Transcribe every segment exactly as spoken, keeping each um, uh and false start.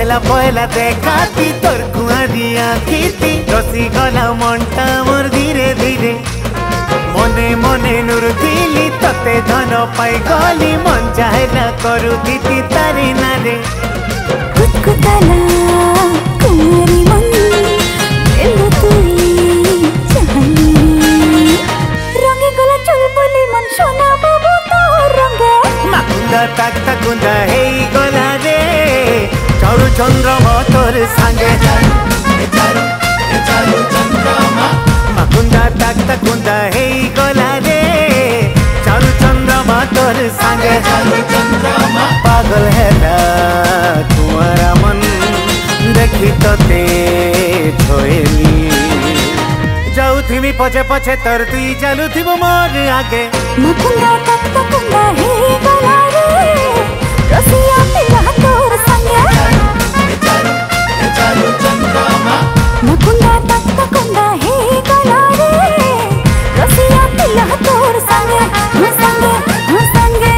होला पहला देखाती तोर कुआरिया खीती रसी गला मनटा मोर धीरे धीरे मने मने नुर दिली तते धन पाई गली मन चाहे ना करू दीदी तारी नारे कुतकुताला कुमारी मन एलो तुई चाहनी रंगे गला चुल बोली मन सोना बाबू तो रंगे माकुंदा ताक ताकुंदा हे गला रे चारु चंद्रमा तोर सांगे माकुंदा ताक ताकुंदा हे गला रे चारु चंद्रमा तोर सांगे पागल है तुम्हारा मन देखी तोते छोएली जाऊथिमी पछे पछे तोर तुई चालुथिबो मोर आगे माकुंदा ताक ताकुंदा हे गला रे रसिया पिला तोर संगे माकुंदा ताक ताकुंदा हे गला रे रसिया पिला तोर संगे हाँ संगे हाँ संगे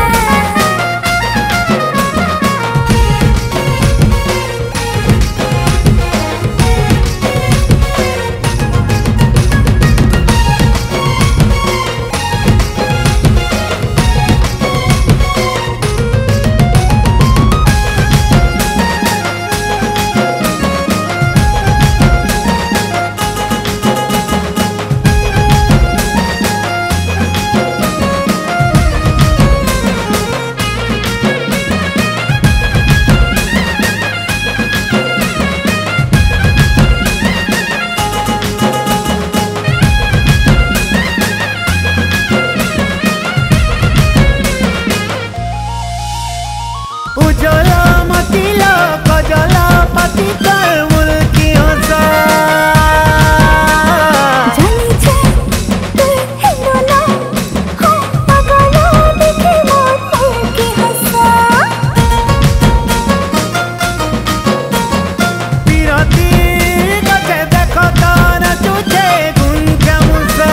उजला मतिला गजला पति कर मुल्की हंसा जानी छे तू हिंदोला हो पगला देखे मोर मुल्की हंसा पिरती गते देखो तारा तुझे गुंजा मुसा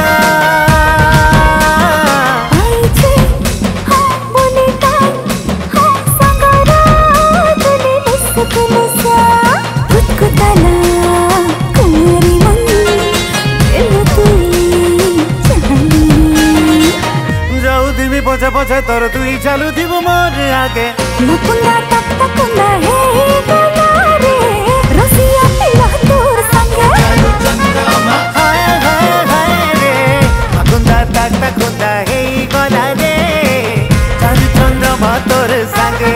आई छे हाँ बोले ताई हाँ संगरा तुले बसकुलसा कुतकुताला कुमारी मन एलो तुई चाहनी जाऊथिमी पछे पछे तोर तुई चालुथिबो मोर आगे माकुंदा ताक ताकुंदा हे गला रे रसिया पिला तोर संगे हाय हाय हाय रे माकुंदा ताक ताकुंदा हे गला रे चारु चंद्रमा तोर सांगे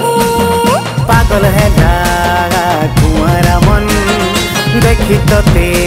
पागल है कुंवरा मन देखी तोते